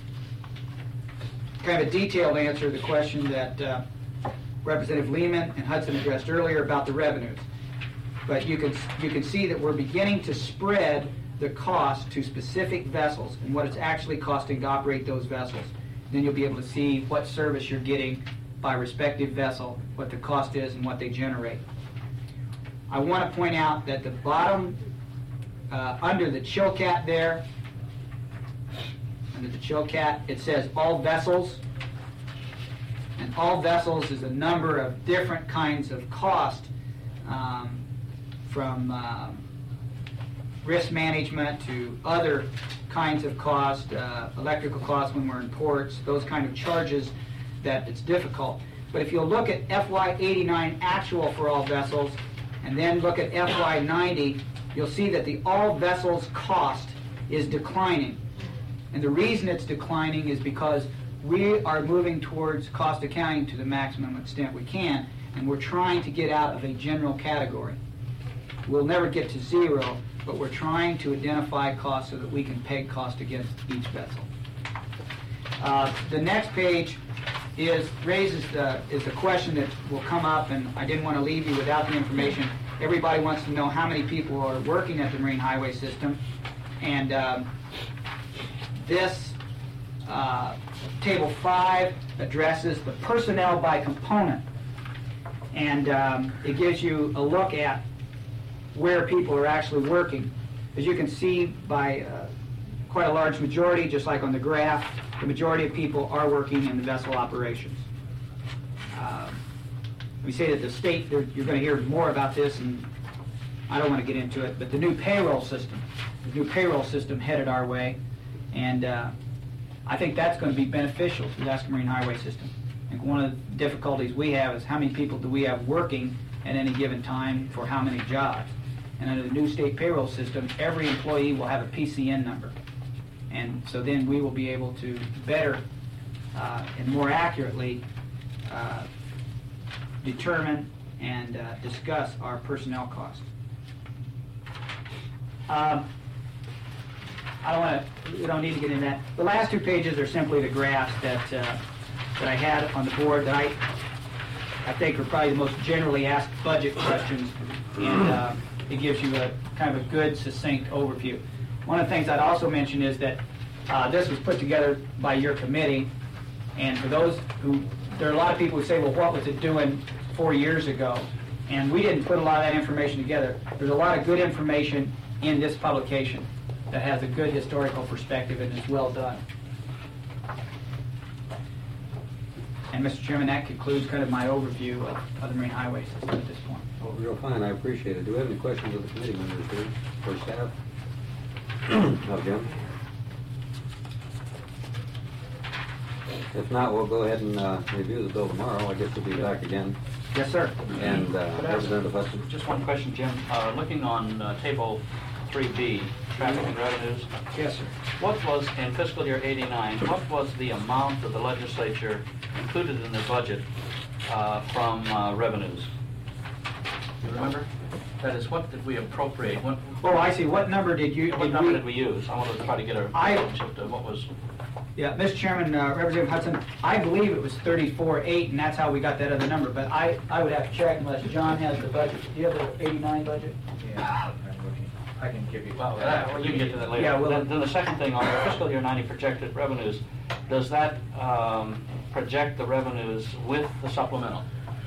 kind of a detailed answer to the question that uh, Representative Lehman and Hudson addressed earlier about the revenues. But you can, you can see that we're beginning to spread the cost to specific vessels and what it's actually costing to operate those vessels. Then you'll be able to see what service you're getting by respective vessel, what the cost is, and what they generate. I want to point out that the bottom, uh, under the Chilcat there, under the Chilcat, it says all vessels. And all vessels is a number of different kinds of cost, um, from um, risk management to other kinds of cost, uh, electrical costs when we're in ports, those kind of charges that it's difficult. But if you'll look at F Y eighty-nine actual for all vessels, and then look at F Y ninety, you'll see that the all vessels cost is declining. And the reason it's declining is because we are moving towards cost accounting to the maximum extent we can, and we're trying to get out of a general category. We'll never get to zero, but we're trying to identify costs so that we can peg cost against each vessel. Uh, the next page is raises the, is a question that will come up, and I didn't want to leave you without the information. Everybody wants to know how many people are working at the Marine Highway System, and um, this uh, table five addresses the personnel by component, and um, it gives you a look at where people are actually working. As you can see, by uh, quite a large majority, just like on the graph, the majority of people are working in the vessel operations. Um, we say that the state, you're going to hear more about this, and I don't want to get into it, but the new payroll system, the new payroll system headed our way, and uh, I think that's going to be beneficial to the Alaska Marine Highway System. And one of the difficulties we have is how many people do we have working at any given time for how many jobs. And under the new state payroll system, every employee will have a P C N number. And so then we will be able to better uh, and more accurately uh, determine and uh, discuss our personnel costs. Um, I don't want to, we don't need to get into that. The last two pages are simply the graphs that, uh, that I had on the board that I, I think are probably the most generally asked budget questions, and uh, it gives you a kind of a good, succinct overview. One of the things I'd also mention is that uh, this was put together by your committee, and for those who, there are a lot of people who say, well, what was it doing four years ago? And we didn't put a lot of that information together. There's a lot of good information in this publication that has a good historical perspective and is well done. And Mister Chairman, that concludes kind of my overview of, of the Marine Highway System at this point. Oh, real fine, I appreciate it. Do we have any questions of the committee members here, or staff? No, Jim? If not, we'll go ahead and uh, review the bill tomorrow. I guess we'll be back again. Yes, sir. And uh, Could I ask Representative Hudson? Just one question, Jim. Uh, Looking on uh, table three B, traffic and revenues, Yes, sir. what was, in fiscal year eighty-nine, what was the amount that the legislature included in the budget uh, from uh, revenues? Do you remember? That is, what did we appropriate? What, Oh, I see. What number did you? what did number we- did we use? I wanted to try to get a I- relationship to what was. Yeah, Mister Chairman, uh, Representative Hudson, I believe it was thirty-four eight, and that's how we got that other number. But I, I would have to check unless John has the budget. Do you have the eighty-nine budget? Yeah, I'm looking. I can give you. Well, that, well, you can get to that later. Yeah, well- then, then the second thing on your fiscal year ninety projected revenues, does that um, project the revenues with the supplemental?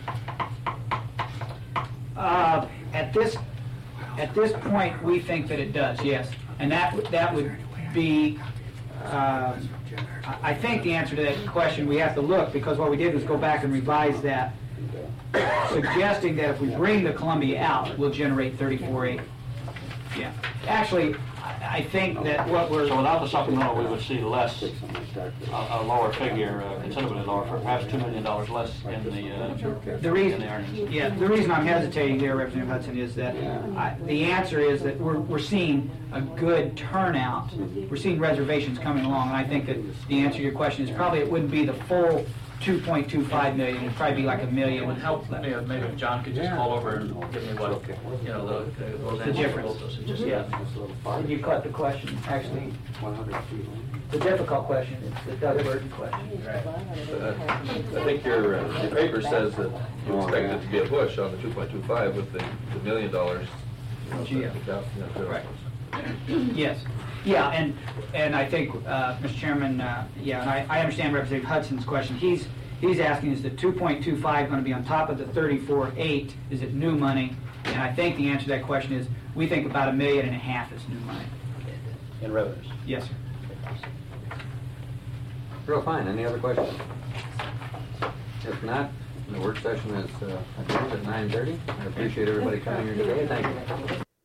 Uh, at this, at this point, we think that it does, yes. And that, would- that would be, um, I I think the answer to that question, we have to look, because what we did was go back and revise that, suggesting that if we bring the Columbia out, we'll generate thirty-four eight. Yeah. Actually, I I think that what we're... So without the supplemental, we would see less, a, a lower figure, uh, considerably lower, for perhaps two million dollars less in the, uh, The in reason, the earnings. yeah, the reason I'm hesitating there, Representative Hudson, is that I, the answer is that we're, we're seeing a good turnout. We're seeing reservations coming along, and I think that the answer to your question is probably it wouldn't be the full two point two five million, it'd probably be like a million. It would help, maybe, maybe if John could just call over and give me what, you know, the, those The answers. difference. Those- Just, yeah. You cut the question, actually, the difficult question, it's the Doug Burton question. Uh, I think your, uh, your paper says that you expect it to be a push on the two point two five with the, the million dollars. you know, G M. the cap, you know, to- Right. Yes, yeah, and, and I think, uh, Mister Chairman, uh, yeah, and I, I understand Representative Hudson's question. He's, he's asking, is the two point two five going to be on top of the thirty-four eight? Is it new money? And I think the answer to that question is, we think about a million and a half is new money. In revenues. Yes, sir. Real fine. Any other questions? If not, the work session is uh, adjourned at nine thirty. I appreciate everybody coming here today. Thank you.